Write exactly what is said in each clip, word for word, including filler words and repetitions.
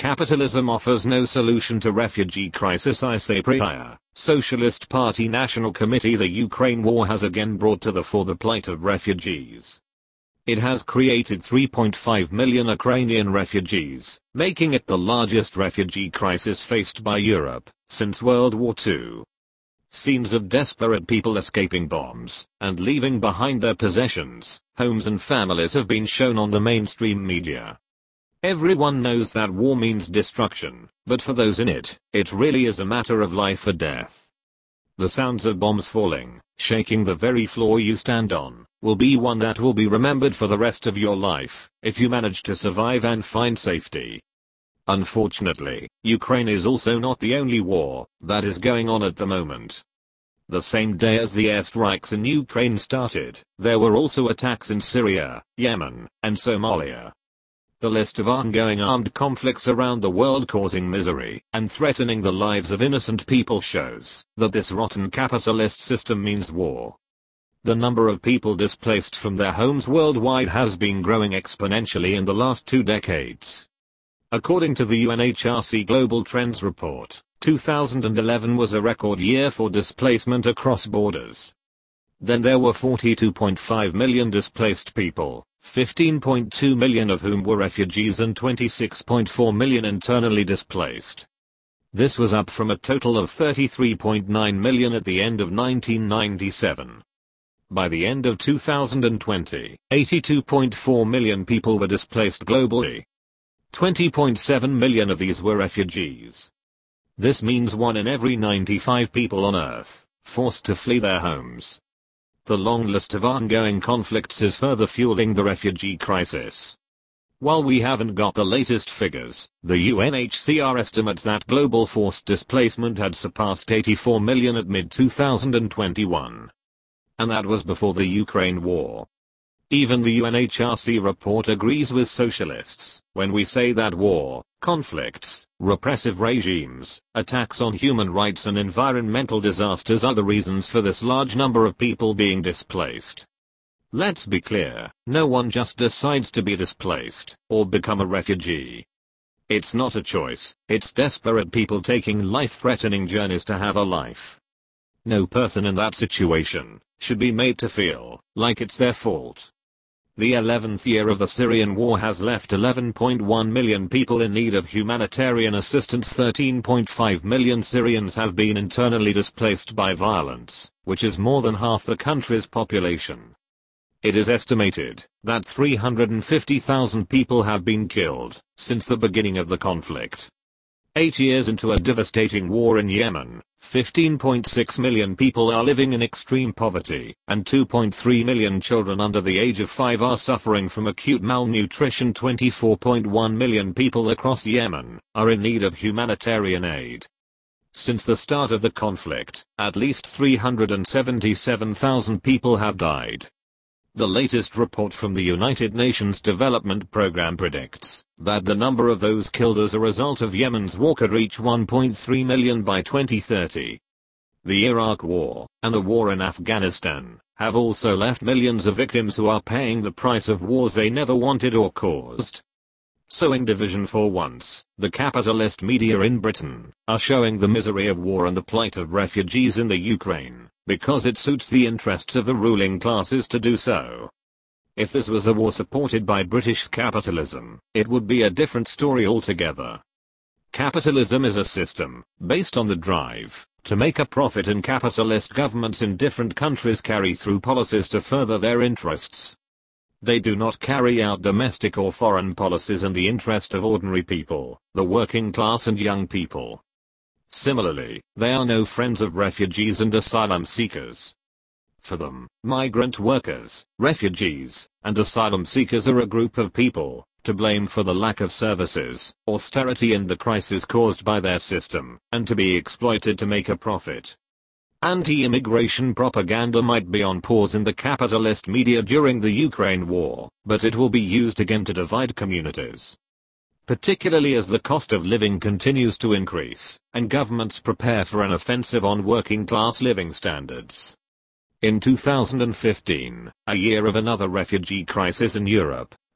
Capitalism offers no solution to refugee crisis, I say prior. Socialist Party National Committee. The Ukraine war has again brought to the fore the plight of refugees. It has created three point five million Ukrainian refugees, making it the largest refugee crisis faced by Europe since World War Two. Scenes of desperate people escaping bombs and leaving behind their possessions, homes and families have been shown on the mainstream media. Everyone knows that war means destruction, but for those in it, it really is a matter of life or death. The sounds of bombs falling, shaking the very floor you stand on, will be one that will be remembered for the rest of your life, if you manage to survive and find safety. Unfortunately, Ukraine is also not the only war that is going on at the moment. The same day as the airstrikes in Ukraine started, there were also attacks in Syria, Yemen, and Somalia. The list of ongoing armed conflicts around the world causing misery and threatening the lives of innocent people shows that this rotten capitalist system means war. The number of people displaced from their homes worldwide has been growing exponentially in the last two decades. According to the U N H R C Global Trends Report, two thousand eleven was a record year for displacement across borders. Then there were forty-two point five million displaced people, fifteen point two million of whom were refugees and twenty-six point four million internally displaced. This was up from a total of thirty-three point nine million at the end of nineteen ninety-seven. By the end of two thousand twenty, eighty-two point four million people were displaced globally. twenty point seven million of these were refugees. This means one in every ninety-five people on Earth, forced to flee their homes. The long list of ongoing conflicts is further fueling the refugee crisis. While we haven't got the latest figures, the U N H C R estimates that global forced displacement had surpassed eighty-four million at mid twenty twenty-one. And that was before the Ukraine war. Even the U N H R C report agrees with socialists when we say that war, conflicts, repressive regimes, attacks on human rights and environmental disasters are the reasons for this large number of people being displaced. Let's be clear, no one just decides to be displaced or become a refugee. It's not a choice, it's desperate people taking life-threatening journeys to have a life. No person in that situation should be made to feel like it's their fault. The eleventh year of the Syrian war has left eleven point one million people in need of humanitarian assistance. thirteen point five million Syrians have been internally displaced by violence, which is more than half the country's population. It is estimated that three hundred fifty thousand people have been killed since the beginning of the conflict. Eight years into a devastating war in Yemen, fifteen point six million people are living in extreme poverty, and two point three million children under the age of five are suffering from acute malnutrition. twenty-four point one million people across Yemen are in need of humanitarian aid. Since the start of the conflict, at least three hundred seventy-seven thousand people have died. The latest report from the United Nations Development Programme predicts that the number of those killed as a result of Yemen's war could reach one point three million by twenty thirty. The Iraq War and the war in Afghanistan have also left millions of victims who are paying the price of wars they never wanted or caused. Sowing division for once, the capitalist media in Britain are showing the misery of war and the plight of refugees in the Ukraine, because it suits the interests of the ruling classes to do so. If this was a war supported by British capitalism, it would be a different story altogether. Capitalism is a system based on the drive to make a profit, and capitalist governments in different countries carry through policies to further their interests. They do not carry out domestic or foreign policies in the interest of ordinary people, the working class and young people. Similarly, they are no friends of refugees and asylum seekers. For them, migrant workers, refugees, and asylum seekers are a group of people to blame for the lack of services, austerity and the crisis caused by their system, and to be exploited to make a profit. Anti-immigration propaganda might be on pause in the capitalist media during the Ukraine war, but it will be used again to divide communities. Particularly as the cost of living continues to increase, and governments prepare for an offensive on working-class living standards. In two thousand fifteen, a year of another refugee crisis in Europe,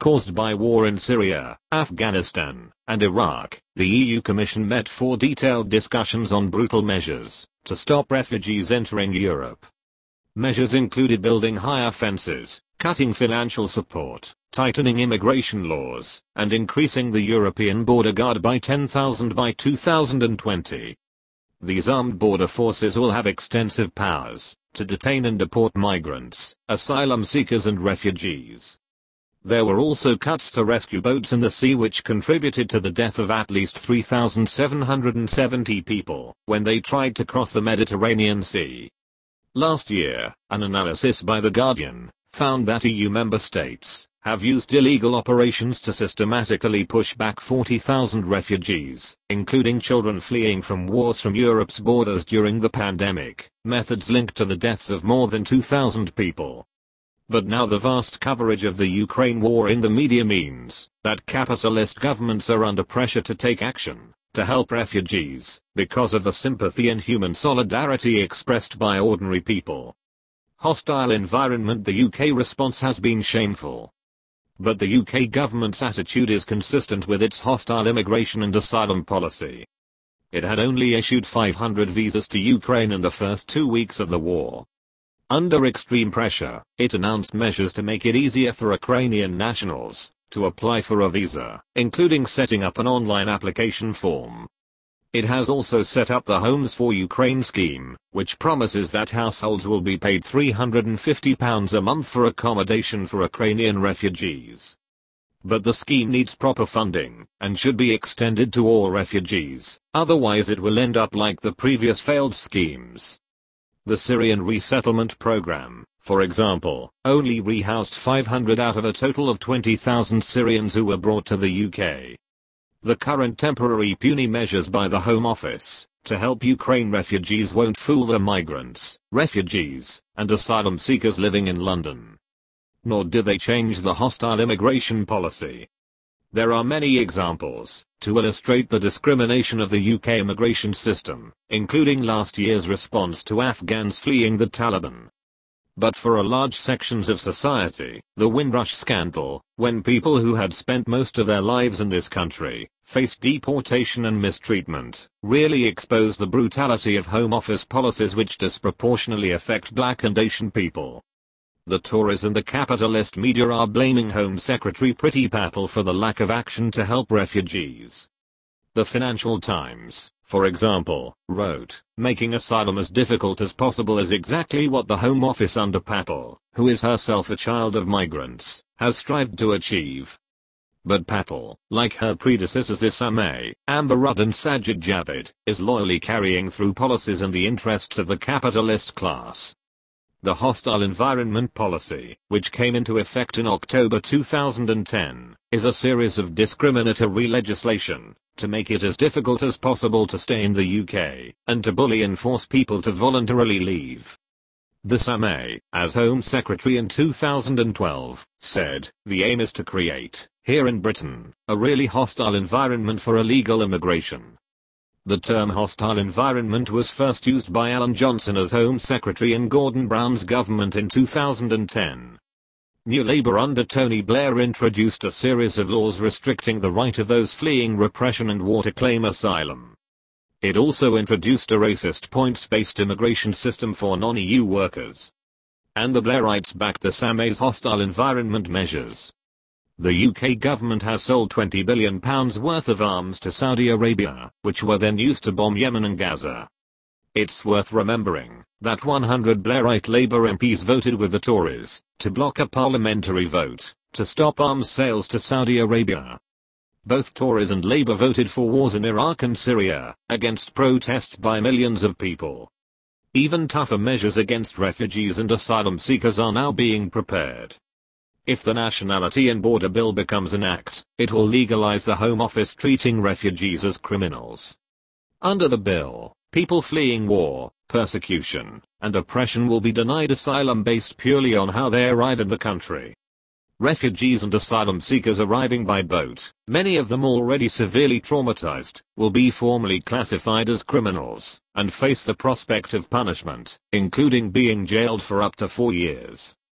caused by war in Syria, Afghanistan, and Iraq, the E U Commission met for detailed discussions on brutal measures to stop refugees entering Europe. Measures included building higher fences, cutting financial support, tightening immigration laws, and increasing the European border guard by ten thousand by two thousand twenty. These armed border forces will have extensive powers to detain and deport migrants, asylum seekers and refugees. There were also cuts to rescue boats in the sea, which contributed to the death of at least three thousand seven hundred seventy people when they tried to cross the Mediterranean Sea. Last year, an analysis by The Guardian found that E U member states have used illegal operations to systematically push back forty thousand refugees, including children fleeing from wars from Europe's borders during the pandemic, methods linked to the deaths of more than two thousand people. But now the vast coverage of the Ukraine war in the media means that capitalist governments are under pressure to take action to help refugees because of the sympathy and human solidarity expressed by ordinary people. Hostile environment. The U K response has been shameful. But the U K government's attitude is consistent with its hostile immigration and asylum policy. It had only issued five hundred visas to Ukraine in the first two weeks of the war. Under extreme pressure, it announced measures to make it easier for Ukrainian nationals to apply for a visa, including setting up an online application form. It has also set up the Homes for Ukraine scheme, which promises that households will be paid three hundred fifty pounds a month for accommodation for Ukrainian refugees. But the scheme needs proper funding, and should be extended to all refugees, otherwise it will end up like the previous failed schemes. The Syrian resettlement program, for example, only rehoused five hundred out of a total of twenty thousand Syrians who were brought to the U K. The current temporary puny measures by the Home Office to help Ukraine refugees won't fool the migrants, refugees, and asylum seekers living in London. Nor do they change the hostile immigration policy. There are many examples to illustrate the discrimination of the U K immigration system, including last year's response to Afghans fleeing the Taliban. But for a large sections of society, the Windrush scandal, when people who had spent most of their lives in this country faced deportation and mistreatment, really exposed the brutality of Home Office policies which disproportionately affect Black and Asian people. The Tories and the capitalist media are blaming Home Secretary Priti Patel for the lack of action to help refugees. The Financial Times, for example, wrote, "Making asylum as difficult as possible is exactly what the Home Office under Patel, who is herself a child of migrants, has strived to achieve." But Patel, like her predecessors Issa May, Amber Rudd and Sajid Javid, is loyally carrying through policies in the interests of the capitalist class. The Hostile Environment Policy, which came into effect in October two thousand ten, is a series of discriminatory legislation to make it as difficult as possible to stay in the U K, and to bully and force people to voluntarily leave. Issa May, as Home Secretary in two thousand twelve, said, "The aim is to create, here in Britain, a really hostile environment for illegal immigration." The term hostile environment was first used by Alan Johnson as Home Secretary in Gordon Brown's government in two thousand ten. New Labour under Tony Blair introduced a series of laws restricting the right of those fleeing repression and war to claim asylum. It also introduced a racist points-based immigration system for non-E U workers. And the Blairites backed Issa May's hostile environment measures. The U K government has sold twenty billion pounds worth of arms to Saudi Arabia, which were then used to bomb Yemen and Gaza. It's worth remembering that one hundred Blairite Labour M Ps voted with the Tories to block a parliamentary vote to stop arms sales to Saudi Arabia. Both Tories and Labour voted for wars in Iraq and Syria, against protests by millions of people. Even tougher measures against refugees and asylum seekers are now being prepared. If the Nationality and Border Bill becomes an act, it will legalize the Home Office treating refugees as criminals. Under the bill, people fleeing war, persecution, and oppression will be denied asylum based purely on how they arrive in the country. Refugees and asylum seekers arriving by boat, many of them already severely traumatized, will be formally classified as criminals, and face the prospect of punishment, including being jailed for up to four years.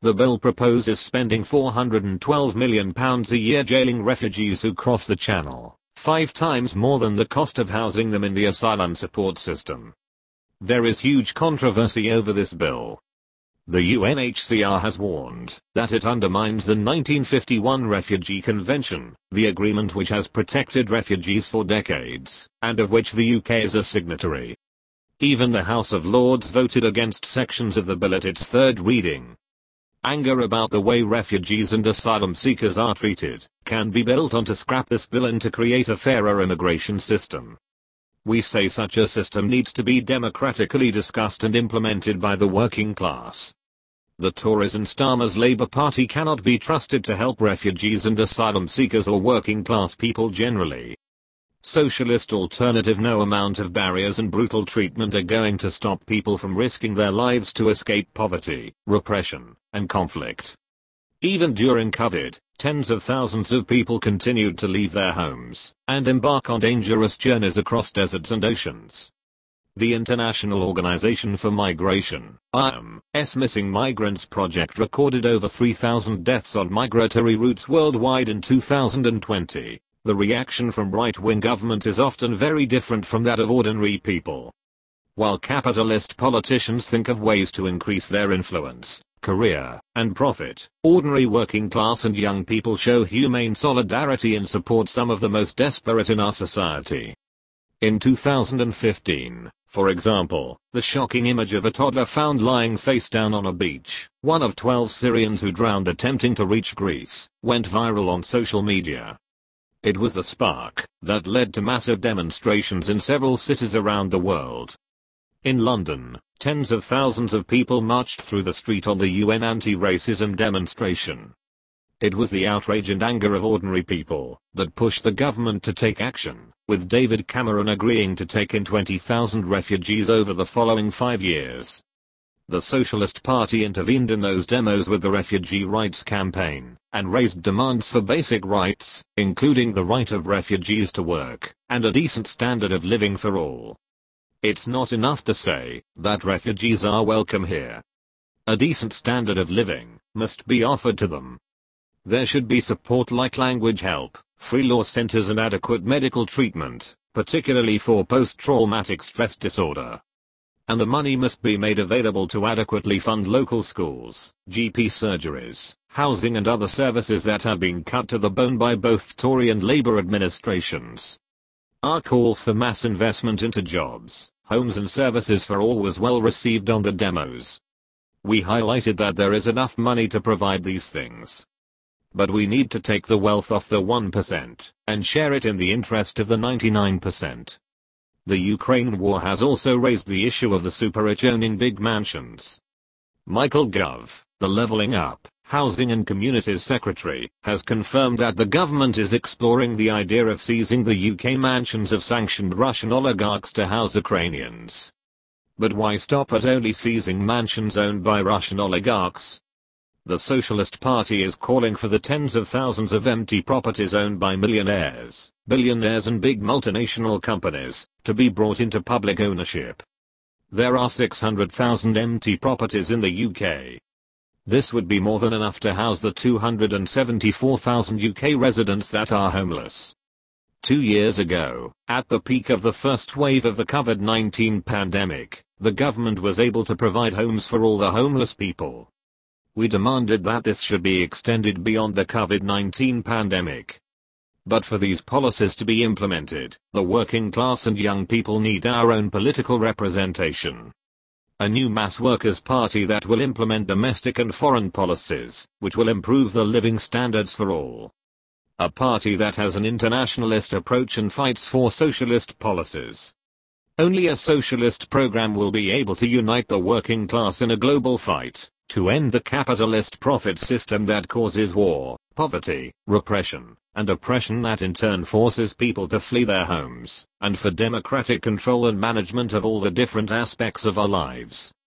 The bill proposes spending four hundred twelve million pounds a year jailing refugees who cross the Channel, five times more than the cost of housing them in the asylum support system. There is huge controversy over this bill. The U N H C R has warned that it undermines the nineteen fifty-one Refugee Convention, the agreement which has protected refugees for decades, and of which the U K is a signatory. Even the House of Lords voted against sections of the bill at its third reading. Anger about the way refugees and asylum seekers are treated can be built on to scrap this bill and to create a fairer immigration system. We say such a system needs to be democratically discussed and implemented by the working class. The Tories and Starmer's Labour Party cannot be trusted to help refugees and asylum seekers or working class people generally. Socialist alternative: no amount of barriers and brutal treatment are going to stop people from risking their lives to escape poverty, repression, and conflict. Even during COVID, tens of thousands of people continued to leave their homes and embark on dangerous journeys across deserts and oceans. The International Organization for Migration, I O M's Missing Migrants Project recorded over three thousand deaths on migratory routes worldwide in two thousand twenty. The reaction from right-wing government is often very different from that of ordinary people. While capitalist politicians think of ways to increase their influence, career, and profit, ordinary working class and young people show humane solidarity and support some of the most desperate in our society. In two thousand fifteen, for example, the shocking image of a toddler found lying face down on a beach, one of twelve Syrians who drowned attempting to reach Greece, went viral on social media. It was the spark that led to massive demonstrations in several cities around the world. In London, tens of thousands of people marched through the street on the U N anti-racism demonstration. It was the outrage and anger of ordinary people that pushed the government to take action, with David Cameron agreeing to take in twenty thousand refugees over the following five years. The Socialist Party intervened in those demos with the Refugee Rights Campaign, and raised demands for basic rights, including the right of refugees to work, and a decent standard of living for all. It's not enough to say that refugees are welcome here. A decent standard of living must be offered to them. There should be support like language help, free law centers and adequate medical treatment, particularly for post-traumatic stress disorder. And the money must be made available to adequately fund local schools, G P surgeries, housing and other services that have been cut to the bone by both Tory and Labour administrations. Our call for mass investment into jobs, homes and services for all was well received on the demos. We highlighted that there is enough money to provide these things. But we need to take the wealth off the one percent and share it in the interest of the ninety-nine percent. The Ukraine war has also raised the issue of the super-rich owning big mansions. Michael Gove, the Levelling Up, Housing and Communities Secretary, has confirmed that the government is exploring the idea of seizing the U K mansions of sanctioned Russian oligarchs to house Ukrainians. But why stop at only seizing mansions owned by Russian oligarchs? The Socialist Party is calling for the tens of thousands of empty properties owned by millionaires, billionaires and big multinational companies to be brought into public ownership. There are six hundred thousand empty properties in the U K. This would be more than enough to house the two hundred seventy-four thousand U K residents that are homeless. Two years ago, at the peak of the first wave of the COVID nineteen pandemic, the government was able to provide homes for all the homeless people. We demanded that this should be extended beyond the COVID nineteen pandemic. But for these policies to be implemented, the working class and young people need our own political representation. A new mass workers' party that will implement domestic and foreign policies, which will improve the living standards for all. A party that has an internationalist approach and fights for socialist policies. Only a socialist program will be able to unite the working class in a global fight to end the capitalist profit system that causes war, poverty, repression, and oppression that in turn forces people to flee their homes, and for democratic control and management of all the different aspects of our lives.